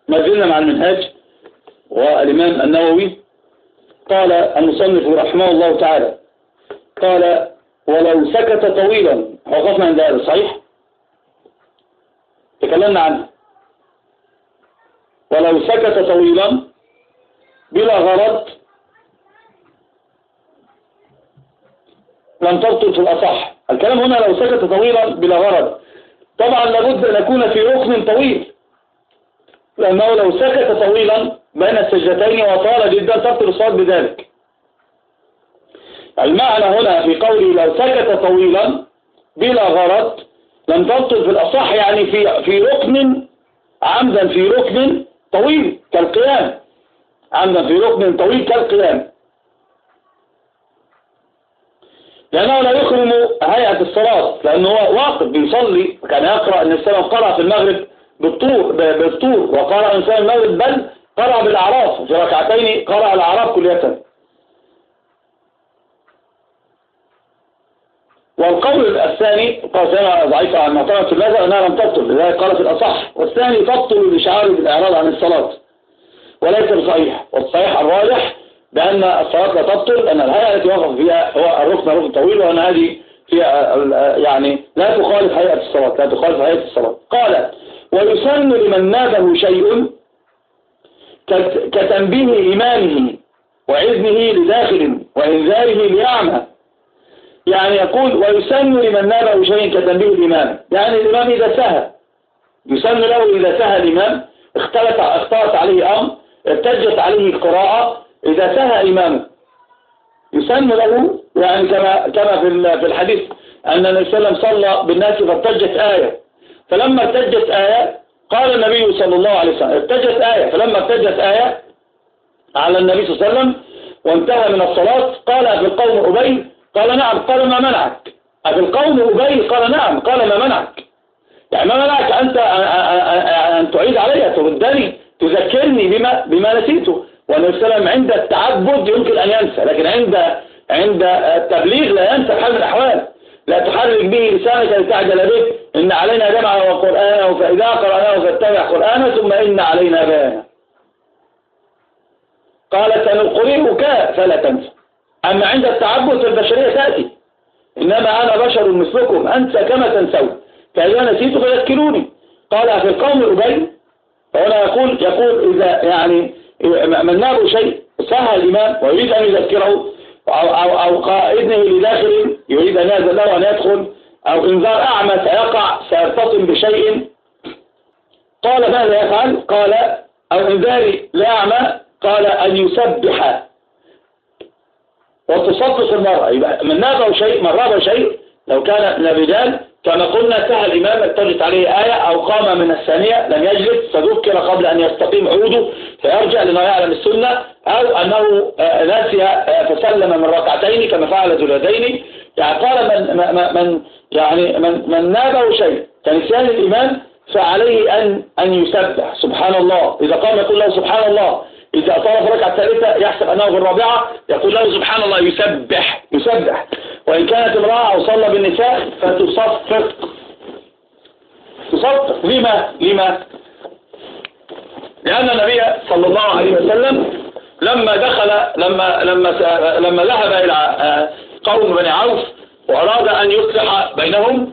ما زلنا مع المنهاج والإمام النووي. قال المصنف رحمه الله تعالى قال ولو سكت طويلا، وقفنا عند هذا صحيح تكلمنا عنه، ولو سكت طويلا بلا غرض لم تبطل في الأصح. الكلام هنا لو سكت طويلا بلا غرض، طبعا لابد أن يكون في ركن طويل، لأنه لو سكت طويلا بين السجدتين وطال جدا تبطل الصلاة بذلك. المعنى هنا في قوله لو سكت طويلا بلا غرض لم تبطل في الأصح، يعني في ركن عمدا، في ركن طويل كالقيام، عمدا في ركن طويل كالقيام، لأنه لا يخرم هيئة الصلاة، لأنه هو واقف بيصلي. كان يقرأ أن السلام قرأ في المغرب بالطور، وقرأ أن السلام المغرب بل قرأ بالأعراف في ركعتين، قرأ الأعراف كلية. والقول الثاني قال سنة ضعيفة عن معتمد في المذهب أنها لم تبطل، لذلك قال في الأصح، والثاني تبطل لشعار بالإعراض عن الصلاة وليس بصحيح. والصحيح الراجح بأن الصلاة لا تبطل، لأن الهيئة التي وقف فيها هو الركن طويل، وأن هذه فيها يعني لا تخالف هيئة الصلاة، لا تخالف هيئة الصلاة. قال ويسن لمن نابه شيء كتنبيه إمامه وعذنه لداخل وإنذاره لأعمى. يعني يقول ويسن لمن نابه شيء كتنبيه الإمام، يعني الإمام إذا سهى يسن له، إذا سهى الإمام اختلط عليه أمر، ارتجت عليه القراءة، إذا سهى إمامه يسن له، يعني كما في الحديث أن النبي صلى الله عليه وسلم صلى بالناس فارتجت آية، فلما ارتجت آية قال النبي صلى الله عليه وسلم ارتجت آية، فلما ارتجت آية على النبي صلى الله عليه وسلم وانتهى من الصلاة قال أفي القوم أبي؟ قال نعم. قال ما منعك؟ أفي القوم أبي؟ قال نعم. قال ما منعك؟ يعني ما منعك أنت أن تعيد علي، تردني، تذكرني بما نسيته. والنبي صلى الله عليه وسلم عند التعبد يمكن أن ينسى، لكن عند التبليغ لا ينسى بحال من الأحوال. لا تحرك به لسانك لتعجل به، إن علينا جمعه وقرآنه فإذا قرأناه فاتبع قرآنه ثم إن علينا بيانه. قال سنقرئك فلا تنسى. أما عند التعبد البشرية تأتي، إنما أنا بشر مثلكم أنسى كما تنسون، فإذا نسيت فيذكروني. قال في القوم أبي؟ فهنا يقول إذا يعني من نابه شيء سهى الإمام ويريد أن يذكره، أو قائدنه لداخل يريد أن يأذن له أن يدخل، أو إنذار أعمى سيقع سيرتطم بشيء، قال ماذا يفعل؟ قال أو إنذاري لأعمى قال أن يسبح وتصفق المرأة. يبقى من نابه شيء، من رابه شيء، لو كان الرجال كما قلنا سهى الإمام ارتجت عليه آية أو قام من الثانية لم يجلس فذكر قبل أن يستقيم عوده فيرجع لأنه يعلم السنة، أو أنه ناسي فسلم من ركعتين كما فعل ذو اليدين. يعني قال من نابه شيء كنسيان الإمام فعليه أن يسبح سبحان الله، إذا قام يقول له سبحان الله، إذا أطال في الركعة الثالثة يحسب أنه في الرابعة يقول له سبحان الله، يسبح. وإن كانت امرأة أو صلى بالنساء فتصفق. لما؟ لأن النبي صلى الله عليه وسلم لما ذهب إلى قوم بني عوف وأراد أن يصلح بينهم،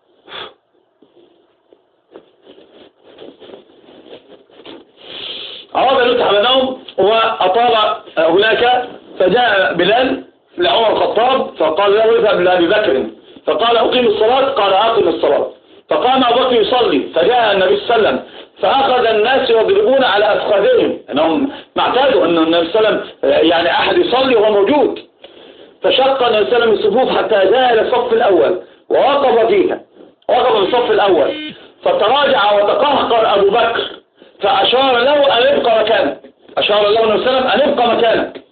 وأطال هناك، فجاء بلال لعمر الخطاب فقال له اذهب لأبي بكر، فقال أقيم الصلاة، قال أقيم الصلاة، فقام أبو بكر يصلي، فجاء النبي صلى الله عليه وسلم فأخذ الناس يضربون على أفخاذهم، أنهم ما اعتادوا أن النبي صلى الله عليه وسلم يعني أحد يصلي وهو موجود، فشق النبي صلى الله عليه وسلم الصفوف حتى جاء إلى الصف الأول ووقف فيها، وقف في الصف الأول، فتراجع وتقهقر أبو بكر فأشار له أن يبقى مكانك، أشار له النبي صلى الله عليه وسلم أن يبقى مكانك،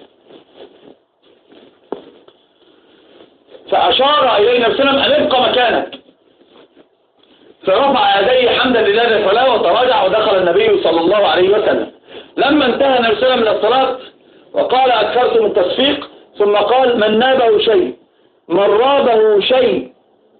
فأشار إليه النبي صلى الله عليه وسلم أن يبقى مكانك، فرفع يديه حمدا لله جل وعلا وتراجع ودخل النبي صلى الله عليه وسلم. لما انتهى النبي صلى الله عليه وسلم من الصلاة وقال أكثرتم التصفيق، ثم قال من نابه شيء من رابه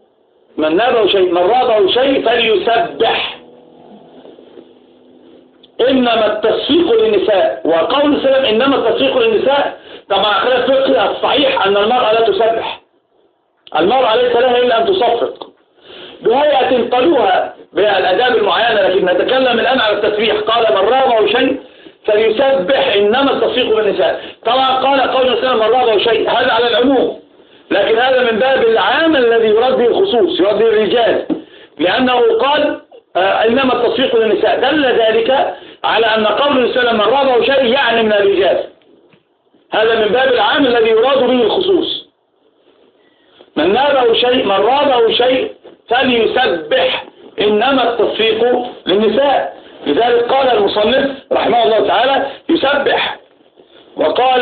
شيء فليسبح. إنما التصفيق للنساء، وقول السلام إنما التصفيق للنساء طبعا خلاف فقهي الصحيح أن المرأة لا تسبح، المرأة ليس لها إلا أن تصفق بهيئة قالوها بالآداب المعينة، لكن نتكلم الآن على التسبيح. قال من رغبه شيء فليسبح إنما التصفيق للنساء. طبعا قال قول السلام من رغبه شيء، هذا على العموم، لكن هذا من باب العام الذي يرد به الخصوص، يرد به الرجال، لأنه قال إنما التصفيق للنساء، دل ذلك على أن قول السلام من رغبه شيء يعني من الرجال، هذا من باب العام الذي يراد به الخصوص. من نابه شيء من رغبه شيء فليسبح إنما التصفيق للنساء. لذلك قال المصنف رحمه الله تعالى يسبح، وقال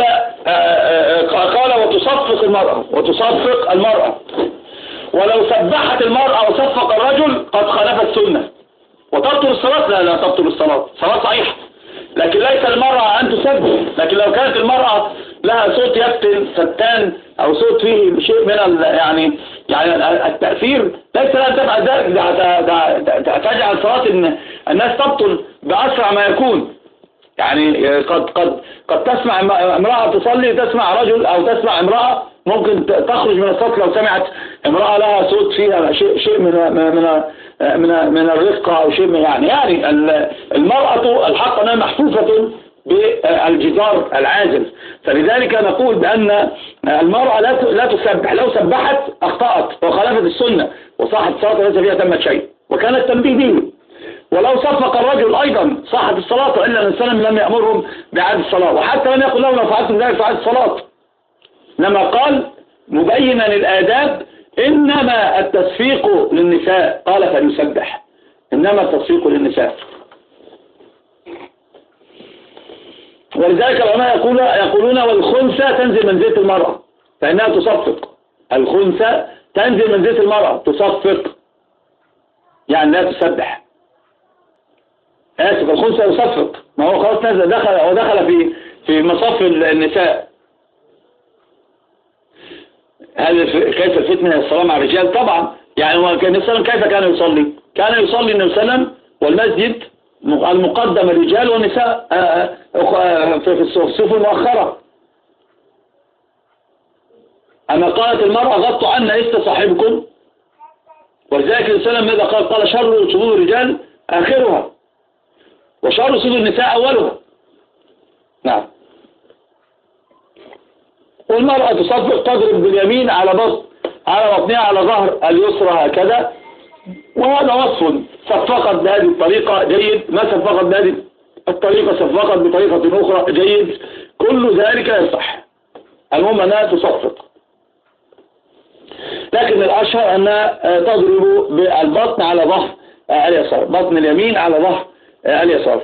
وتصفق المرأة، ولو سبحت المرأة وصفق الرجل قد خالف السنة وتبطل الصلاة. لا تبطل الصلاة، صلاة صحيحة، لكن ليس المرأة أن تسبح. لكن لو كانت المرأة لها صوت يفتن فتان أو صوت فيه شيء من يعني التأثير، ليس لها تفعل ذلك، تجعل صلاة الناس تبطل بأسرع ما يكون. يعني قد تسمع امرأة تصلي، تسمع رجل أو تسمع امرأة ممكن تخرج من الصلاة لو سمعت امرأة لها صوت فيها شيء من الرفقة أو شيء من يعني المرأة الحق أنها محفوفة بالجدار العازل، فلذلك نقول بأن المرأة لا تسبح، لو سبحت أخطأت وخالفت السنة وصاحت الصلاة ليس فيها تمت شيء، وكان التنبيه به. ولو صفق الرجل أيضا صاحت الصلاة، وإلا أن السلام لم يأمرهم بإعادة الصلاة، وحتى لم يقل لهم لو فعلتم ذلك فعلت الصلاة، إنما قال مبينا الآداب إنما التصفيق للنساء، قال فليسبح إنما التصفيق للنساء. ولذلك العلماء يقولون والخنثى تنزل منزلة المرأة فإنها تصفق، الخنثى تنزل منزلة المرأة تصفق، يعني لا تسبح. آسف، الخنثى يصفق، ما هو خلاص نزل دخل في مصف النساء. هذا كيف الفتنة الصلاة مع الرجال؟ طبعا يعني هو كان النبي كيف كان يصلي؟ كان يصلي النبي صلى الله عليه وسلم والمسجد المقدم الرجال والنساء في الصفوف المؤخرة. أما قالت المرأة غطوا عنا لست صاحبكم، ولذلك النبي صلى الله عليه وسلم ماذا قال شر صدور الرجال آخرها وشر صدور النساء أولها. نعم. والمرأة تصفق تضرب باليمين على بطنها على ظهر اليسرى هكذا، وهذا وصف. صفقت بهذه الطريقة جيد، ما صفقت بهذه الطريقة صفقت بطريقة أخرى جيد، كل ذلك يصح، المهم أنها تصفق. لكن الأشهر أنها تضرب بالبطن على ظهر اليسار، بطن اليمين على ظهر اليسار.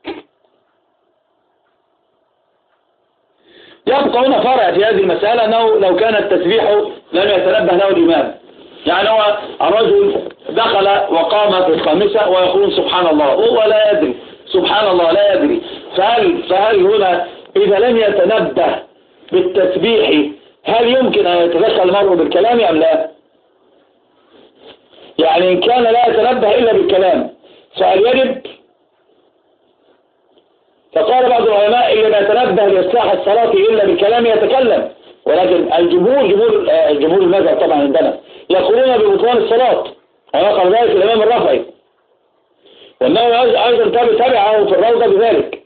يبقى هنا فرع في هذه المسألة أنه لو كان التسبيح لم يتنبه له الإمام، يعني هو الرجل دخل وقام في الخامسة ويقول سبحان الله، هو لا يدري، سبحان الله لا يدري، فهل هنا إذا لم يتنبه بالتسبيح هل يمكن أن يتدخل المرء بالكلام أم لا؟ يعني إن كان لا يتنبه إلا بالكلام فهل يجب؟ فقال بعض العلماء إن لم يتنبه لإصلاح الصلاة إلا بالكلام يتكلم، ولكن الجمهور المذهب طبعا عندنا يقولون ببطلان الصلاة، ونقل ذلك الإمام الرافعي، والنووي أيضا تبعه في الروضة بذلك.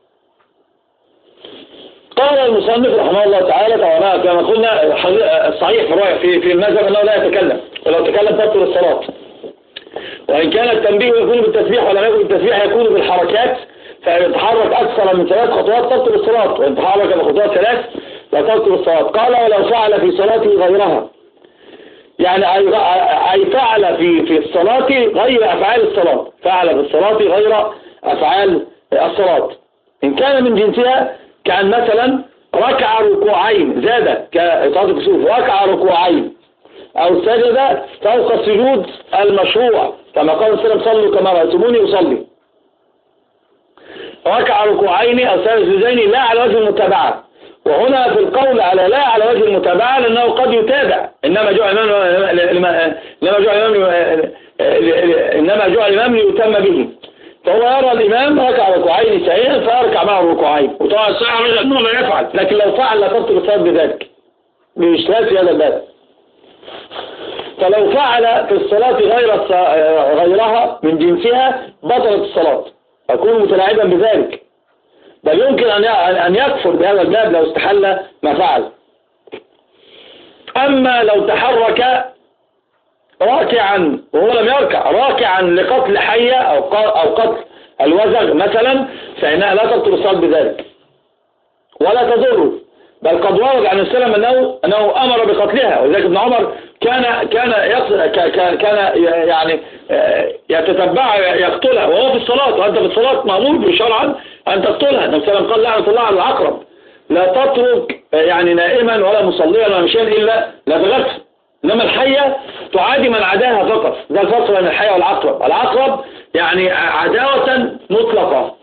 قال المصنف رحمه الله تعالى كما قلنا الصحيح في المذهب أنه لا يتكلم، ولو تكلم تبطل الصلاة، وإن كان التنبيه يكون بالتسبيح ولم يكن بالتسبيح يكون بالحركات، فإن يتحرك أكثر من 3 خطوات تبطل الصلاة، وإن تحرك بخطوات 3 لا تبطل الصلاة. قال ولو فعل في صلاته غيرها، يعني أي فعل في الصلاة غير أفعال الصلاة، فعل في الصلاة غير أفعال الصلاة، إن كان من جنسها، كان مثلا ركع ركوعين زاد كصلاة الكسوف، ركع ركوعين أو سجد فوق السجود المشروع كما قال السلام صلوا كما رأيتموني أصلي، ركع ركوعين أو سجدين لا على وجه المتابعة. وهنا في القول على لا على وجه المتابعة لأنه قد يتابع، إنما جعل الإمام ليتم به، فهو يرى الإمام ركع ركوعين سائلا فيركع معه الركوعين، وطبعا الصحيح أنه لا يفعل، لكن لو فعل لا تبطل الصلاة بذلك بإشكال في هذا الباب. فلو فعل في الصلاة غيرها من جنسها بطلت الصلاة، يكون متلاعبا بذلك، بل يمكن أن يكفر بهذا الباب لو استحل ما فعل. أما لو تحرك راكعا وهو لم يركع، راكعا لقتل حية أو قتل الوزغ مثلا، فإنها لا تبطل الصلاة بذلك ولا تضره، بل قد ورد عن السلام أنه أمر بقتلها. ولذلك ابن عمر كان يعني يتتبع يقتلها وهو في الصلاة، وأنت في الصلاة مأمور بشرعا أن تقتلها. النبي صلى الله عليه وسلم قال لعنة الله على العقرب، لا تترك يعني نائما ولا مصليا ولا مشيا إلا بغسل. إنما الحية تعادي من عداها فقط، ده الفرق بين الحية والعقرب. العقرب يعني عداوة مطلقة.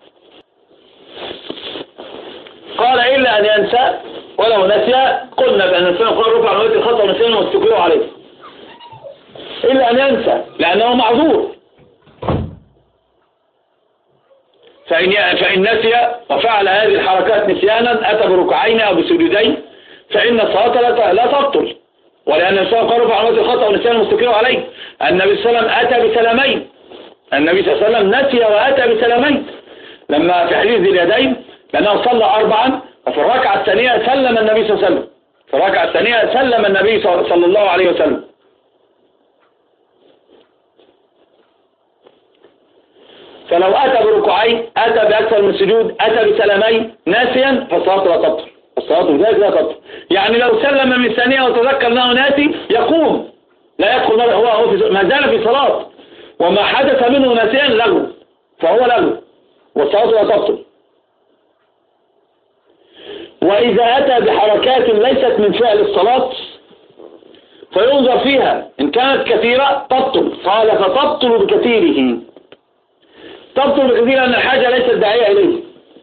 قال إلا أن ينسى، ولو نسي قلنا بأن الإنسان قال رفع نوية الخطأ ونسيانه واستكلوا عليه، إلا أن ينسى لأنه معذور. فإن نسي وفعل هذه الحركات نسيانا أتى بركعين أو بسجودين فإن الصلاة لا تبطل، ولأن الإنسان قال رفع نوية الخطأ ونسيانه واستكلوا عليه. النبي صلى الله عليه وسلم أتى بسلامين، النبي صلى الله عليه وسلم نسي وأتى بسلامين لما في حديث ذي اليدين لأنه صلى 4 وفي الركعة الثانية سلم النبي صلى الله عليه وسلم، في الركعة الثانية سلم النبي صلى الله عليه وسلم. فلو أتى بركوعين، أتى بأكثر من سجود، أتى بسلامين ناسيا فالصلاة لا تبطل، الصلاة بذلك لا تبطل. يعني لو سلم من ثانية وتذكر أنه ناسي يقوم، لا يدخل هو ما زال في صلاة، وما حدث منه ناسيا لغو، فهو لغو والصلاة لا تبطل. وإذا أتى بحركات ليست من فعل الصلاة فينظر فيها، إن كانت كثيرة تبطل، قال فتبطل بكثيره، تبطل بكثير أن الحاجة ليست داعية إليه،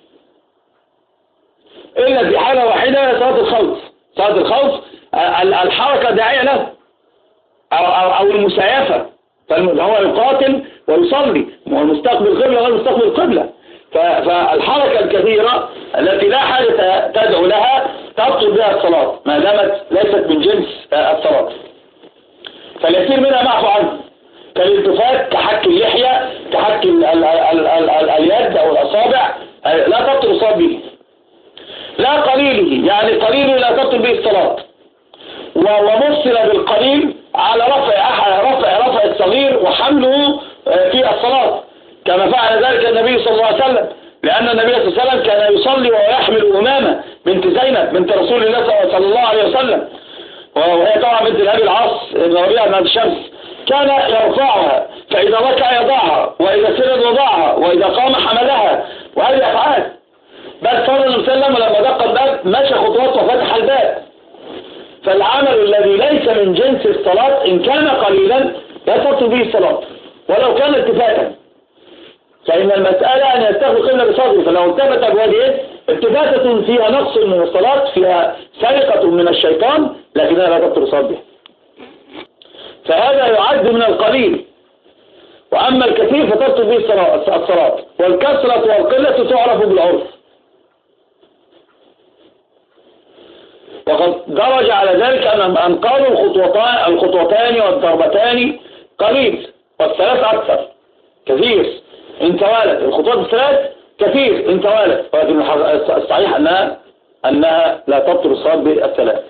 إلا في حالة واحدة صلاة الخوف. صلاة الخوف الحركة داعية له أو المسايفة، فهو يقاتل ويصلي والمستقبل قبلة غير مستقبل قبلة، فالحركة الكثيرة التي لا حاجة تدعو لها تبطل بها الصلاة ما دامت ليست من جنس الصلاة. فاليسير منها معفو عنه كالالتفات، كحك اللحية، كحك اليد أو الأصابع، لا تبطل الصلاة به. لا قليله، يعني قليله لا تبطل به الصلاة، ومفصل بالقليل على رفع الصغير وحمله في الصلاة كما فعل ذلك النبي صلى الله عليه وسلم، لأن النبي صلى الله عليه وسلم كان يصلي ويحمل أمامة بنت زينب بنت رسول الله صلى الله عليه وسلم، وهي طبعا بنت أبي العاص بن ربيعة بن الشمس، كان يرفعها فإذا ركع يضعها، وإذا سجد وضعها، وإذا قام حملها، وهذه أفعال. بل صلى الله عليه وسلم لما دق الباب مشى خطوات وفتح الباب. فالعمل الذي ليس من جنس الصلاة إن كان قليلا لا تبطل به الصلاة ولو كان التفاتا، فإن المسألة أن يستخدم قبلة بصدره، فلو التفت بوجهه التفاتة فيها نقص من الصلاة، فيها سرقة من الشيطان، لكنها لا تبطل الصلاة به. فهذا يعد من القليل، وأما الكثير فتبطل به الصلاة. والكثرة والقلة تعرف بالعرف، وقد درج على ذلك أن قالوا الخطوتان والضربتان قليل، والثلاث أكثر كثير إن توالت، الخطوات الثلاث كثير إن توالت، ولكن الصحيح أنها لا تبطل الصلاة بالثلاث.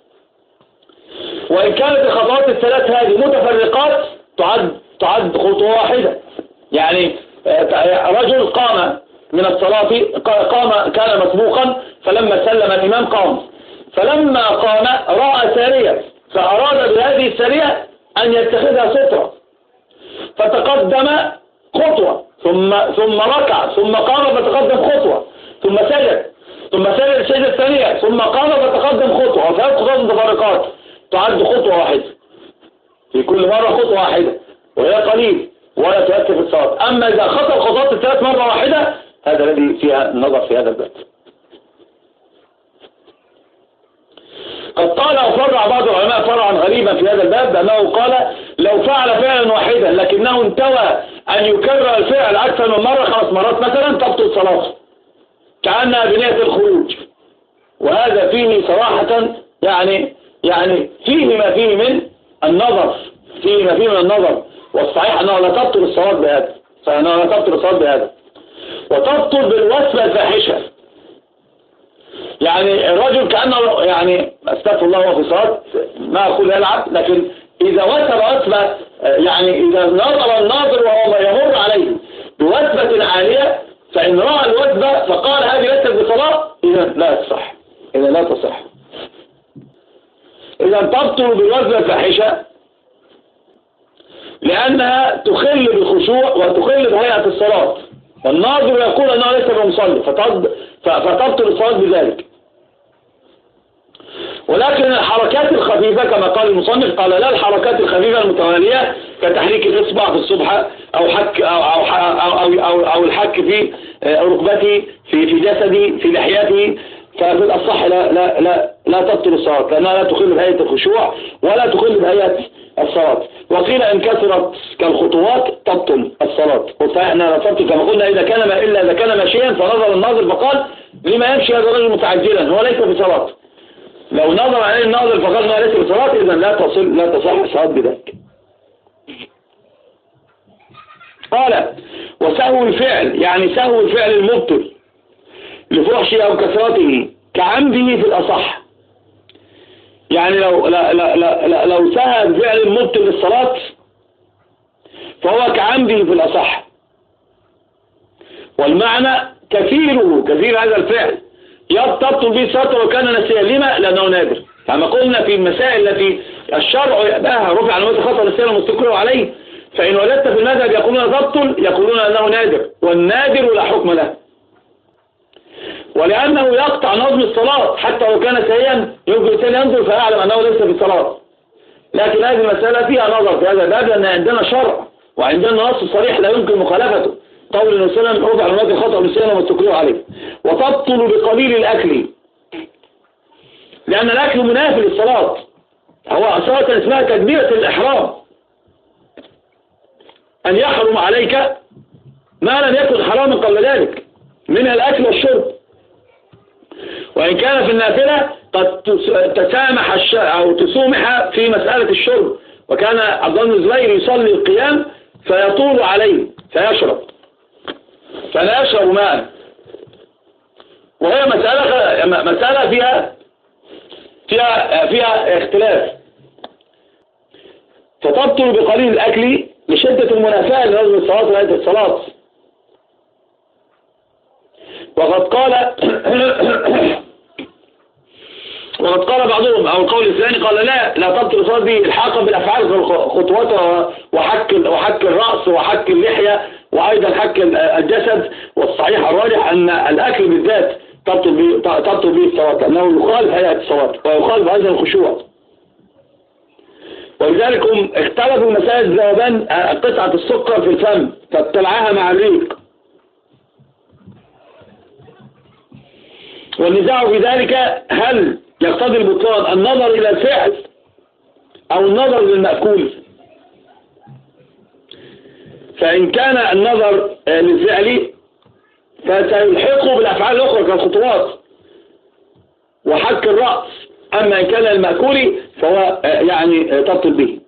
وإن كانت الخطوات الثلاث هذه متفرقات تعد خطوة واحدة. يعني رجل قام من الصلاة، كان مسبوقا، فلما سلم الإمام قام، فلما قام رأى سارية، فأراد بهذه السارية أن يتخذها سترة، فتقدم خطوة ثم ركع، ثم قام فتقدم خطوة، ثم سجد السجدة الثانية، ثم قام فتقدم خطوة، وثلاث خطوات متفرقات تعد خطوة واحدة، في كل مرة خطوة واحدة، وهي قليل ولا تؤثر في الصلاة. أما إذا خطأ الخطوات الثلاث مرة واحدة هذا الذي فيها النظر في هذا الباب. قد قال وفرع بعض العلماء فرعا غريبا في هذا الباب، بأنه قال لو فعل فعلا واحدا لكنه انتوى أن يكرر الفعل أكثر من مرة 5 مرات مثلا تبطل صلاته كأنها بنية الخروج، وهذا فيه صراحة يعني فيه ما فيه من النظر، والصحيح أنه لا تبطل الصلاة بهذا، وتبطل بالوسوسة الفاحشة. يعني الرجل كأنه يعني استغفر الله وهو في صلاة، ما أقول يلعب، لكن إذا وسوسة يعني إذا نظر الناظر وهو يمر عليه بوسوسة عالية فإن رأى الوسوسة فقال هذه ليست بصلاة، إذا لا تصح. إذا تبطل بالوسوسة الفاحشة لأنها تخل بالخشوع وتخل بهيئة الصلاة، والناظر يقول أنه ليس بمصلي فتبطل الصلاة بذلك. ولكن الحركات الخفيفة كما قال المصنف، قال لا الحركات الخفيفة المتوالية كتحريك الإصبع في الصبحة أو حك أو الحك في ركبته في جسده في لحيته، ففي الأصح لا تبطل الصلاة لأنها لا تخل بهيئة الخشوع ولا تخل بهيئة الصلاة. وقيل إن كثرت كالخطوات تبطل الصلاة، وصحيحنا لا تبطل كما قلنا إلا إذا كان ماشيا، فنظر الناظر فقال لما يمشي هذا الرجل متعجلا هو ليس بصلاة. لو نظر عليه الناظر فقال ما ليس بصلاة إذا لا تصح الصلاة بذلك. قال وسهو الفعل، يعني سهو الفعل المبطل لفحشه أو كثرته كعمده في الأصح. يعني لو سهى بفعل مبطل للصلاة فهو كعمده في الأصح، والمعنى كثير هذا الفعل يبطل به الصلاة وكان نسيا. لما؟ لأنه نادر. كما قلنا في المسائل التي الشرع يأباها رفع عن موت خطأ نسيا ومستقر عليه، فإن وجدت في المذهب يقولون تبطل يقولون أنه نادر، والنادر لا حكم له، ولأنه يقطع نظم الصلاة حتى لو كان سيئا يمكن الإنسان ينظر فيعلم أنه ليس في صلاة. لكن هذه المسألة فيها نظر في هذا الباب، لأن عندنا شرع وعندنا نص صريح لا يمكن مخالفته، قول النبي صلى الله عليه وسلم رفع عن موت خطأ نسيا ومستقر عليه. وتبطل بقليل الأكل، لأن الأكل منافي للصلاة، هو صلاة اسمها تكبيرة الإحرام، أن يحرم عليك ما لم يكن حراما قبل ذلك من الأكل والشرب. وإن كان في النافلة قد تسامح أو تسومح في مسألة الشرب، وكان عبد الله بن الزبير يصلي القيام فيطول عليه فيشرب، فلا يشرب ماء، وهي مسألة فيها اختلاف. فتبطل بقليل الأكل لشدة المنافاة لنظم الصلاة وآية الصلاة. وقد قال بعضهم أو القول الثاني قال لا تبطل الصلاة دي الحاقا بالأفعال خطواتها وحك الرأس وحك اللحية وأيضا حك الجسد. والصحيح الراجح أن الأكل بالذات تبطل به الصلاة، لأنه يخالف هيئة الصلاة ويخالف أيضا الخشوع. ولذلك هم اختلفوا مسائل ذهبان قطعة السكر في الفم فابتلعها مع الريق، والنزاع في ذلك هل يقتضي البطلان النظر إلى الفعل أو النظر للمأكول. فإن كان النظر للفعل فسيلحقه بالأفعال الأخرى كالخطوات وحك الرأس، أما إن كان المأكول فهو يعني تبطل به،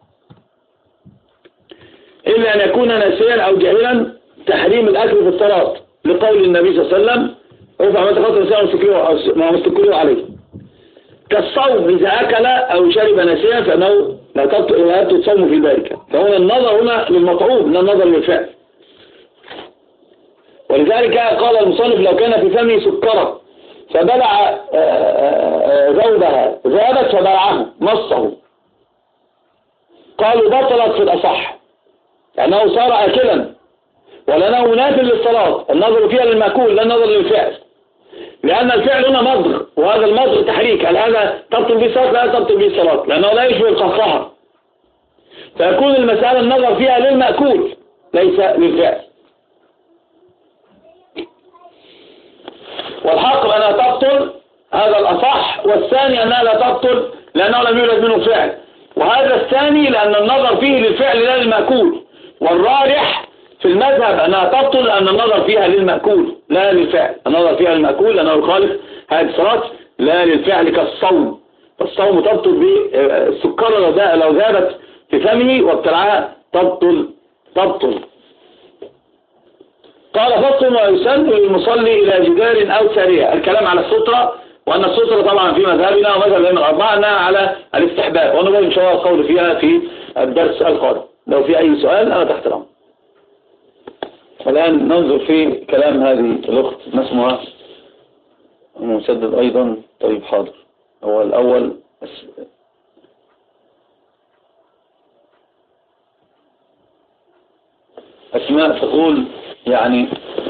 إلا أن يكون ناسيا أو جاهلا تحريم الأكل في الصلاة، لقول النبي صلى الله عليه وسلم رفع ما تخطر نساء مستقر عليه. كالصوم إذا أكل أو شرب ناسيا فإنه لا تبطل الصوم في ذلك. فهنا النظر هنا للمطعوم لا النظر للفعل. ولذلك قال المصنف لو كان في فمه سكرة فبلع ذوبها ذابت فبلعه نصه، قالوا بطلت في الأصح لأنه صار أكلا، ولأنه منافل للصلاة، النظر فيها للمأكول لا النظر للفعل، لأن الفعل هنا مضغ وهذا المضغ تحريك، هل هذا تبطل به الصلاة؟ لا تبطل به الصلاة لأنه لا يشبه القهقهة، فيكون المسألة النظر فيها للمأكول ليس للفعل. والحق أنها تبطل هذا الأصح، والثاني أنها لا تبطل لأنه لم يولد منه فعل، وهذا الثاني لأن النظر فيه للفعل لا للمأكول، والراجح في المذهب أنها تبطل أن النظر فيها للمأكول لا للفعل. النظر فيها للمأكول أنه يخالف هذه الصلاة لا للفعل كالصوم. فالصوم تبطل بالسكر لو ذابت في فمه وابتلعها تبطل. قال فصل ويسن للمصلي إلى جدار أو سارية. الكلام على السترة، وأن السترة طبعا في مذهبنا ومذهب الأئمة الأربعة أنها على الاستحباب، ونبقى إن شاء الله القول فيها في الدرس القادم. لو في أي سؤال أنا تحت الأمر. والآن ننظر في كلام هذه الأخت ما اسمها مسدد أيضا. طيب حاضر. هو الأول أسماء تقول يعني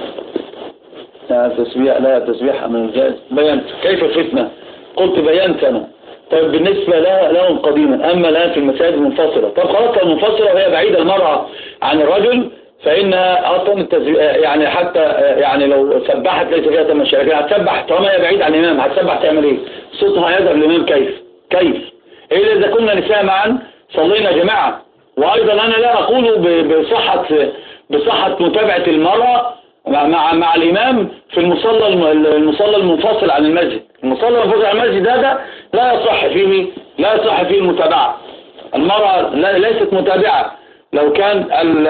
لا تسبيح من الجائز. بينت كيف الفتنة؟ قلت بينت أنا. طيب بالنسبة لهم قديما، أما الآن في المساجد منفصلة. طب خلاص المنفصلة وهي بعيدة المرأة عن الرجل فإنها أصلا يعني حتى يعني لو سبحت ليس فيها تمشي، لكن هتسبح طالما هي بعيد عن الإمام هتسبح تعمل إيه؟ صوتها يذهب للإمام كيف؟ إلا إذا كنا نساء معا صلينا جماعة. وأيضا أنا لا أقول بصحة متابعة المرأة مع الإمام في المصلى المنفصل عن المسجد. المصلى المنفصل عن المسجد هذا لا يصح فيه المتابعة. المرأة ليست متابعة لو كان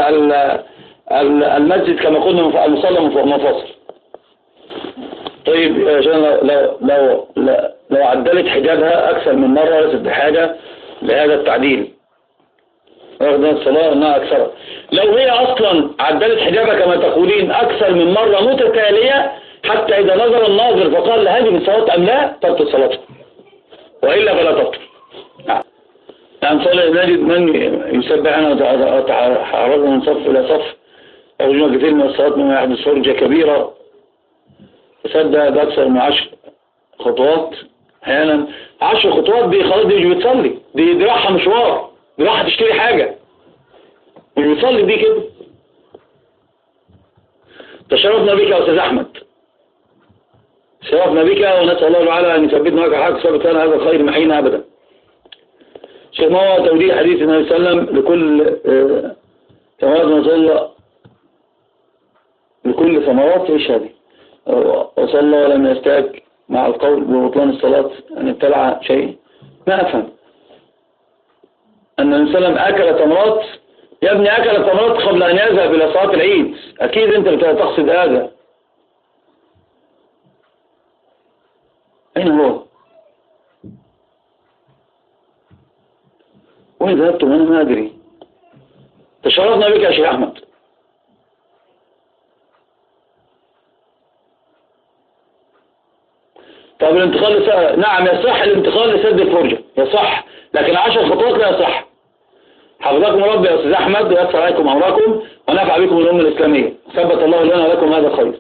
المسجد كما قلنا المصلى منفصل. طيب عشان لو عدلت حجابها أكثر من مرة ليست بحاجة لهذا التعديل. رغم الصلاة أنها أكثر. لو هي أصلا عدلت حجابها كما تقولين أكثر من مرة متتالية حتى إذا نظر الناظر فقال هذه من صلاة أم لا تبطل صلاته، وإلا فلا تبطل. نعم. صلى نجد من يسبح وتحرك من صف إلى صف يخرجون كثير من الصلاة مما يحدث فرجة كبيرة يسدها بأكثر من 10 خطوات. أحيانا 10 خطوات دي خلاص دي مش بتصلي، دي راحة مشوار، دي راحة تشتري حاجة، مش بتصلي دي كده. تشرفنا بك يا أستاذ أحمد، شرفنا بك ونسأل الله تعالى أن يثبتنا معك حق ثابت لنا هذا الخير محينا أبدا. شيخ ما هو توديع حديث النبي صلى الله عليه وسلم لكل ثمرات ايش هذه؟ وصلى ولم يستاك مع القول ببطلان الصلاة أن ابتلع شيء. ما أفهم أن النبي صلى الله عليه وسلم أكل تمرات. يا ابني أكل تمرات قبل أن يذهب إلى صلاة العيد. أكيد أنت تقصد هذا. أين هو؟ وين ذهبتم؟ أنا ما أدري. تشرفنا بك يا شيخ أحمد. طب الانتقال نعم يصح الانتقال لسد الفرجة، يصح، لكن 10 خطوات لا يصح. حفظكم ربي يا أستاذ أحمد ويسر عليكم أمركم ونفع بكم الأمة الإسلامية. ثبت الله لنا ولكم هذا الخير.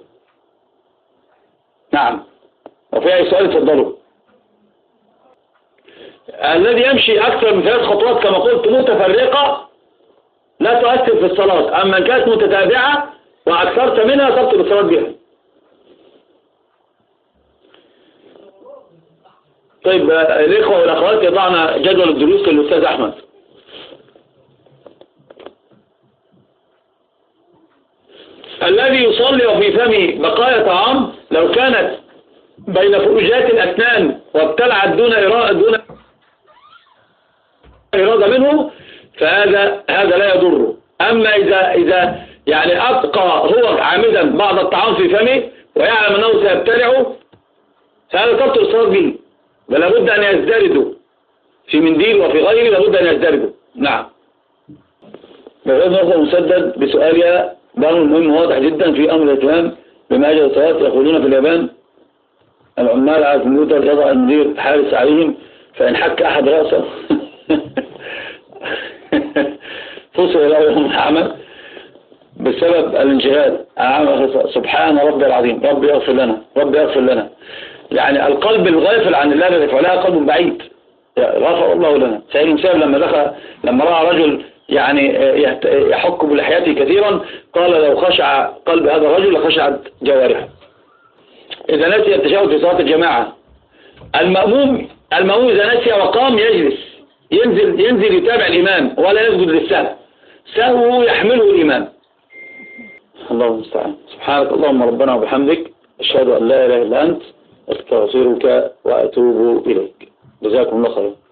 نعم. وفي أي سؤال تفضلوا. الذي يمشي أكثر من 3 خطوات كما قلت متفرقة لا تؤثر في الصلاة، أما إن كانت متتابعة وأكثرت منها تبطل الصلاة بها. طيب الإخوة والأخوات يضعنا جدول الدروس للأستاذ أحمد. الذي يصلي وفي فمه بقايا طعام لو كانت بين فرجات الأسنان وابتلعت دون إرادة منه فهذا لا يضره. أما إذا يعني أبقى هو عامدا بعض الطعام في فمه ويعلم أنه سيبتلعه فهذا تبطل الصلاة به، بل لابد أن يزدرده في منديل وفي غيره، لابد أن يزدرده. نعم. بغير نظر مسدد بسؤالها بأمر مهم واضح جدا في أمر الاهتمام بما أجل الصلاة. يقولون في اليابان العمال على الكمبيوتر يضع المدير حارس عليهم فإن حك أحد رأسه فصل له يوم العمل بسبب الانجهاد. سبحان ربي العظيم. ربي يغفر لنا، ربي يغفر لنا. يعني القلب الغافل عن الله الذي فعلها قلب بعيد. غفر الله لنا. سيد مسيب لما رأى رجل يعني يحك بلحيته كثيرا قال لو خشع قلب هذا الرجل لخشعت جوارحه. إذا نسي التشهد في صلاة الجماعة المأموم إذا نسي وقام يجلس ينزل يتابع الإمام ولا يسجد للسهو. سهو يحمله الإمام الله المستعان. سبحانك اللهم ربنا وبحمدك، أشهد أن لا إله إلا أنت، أستغفرك وأتوب إليك. جزاكم الله خيرا.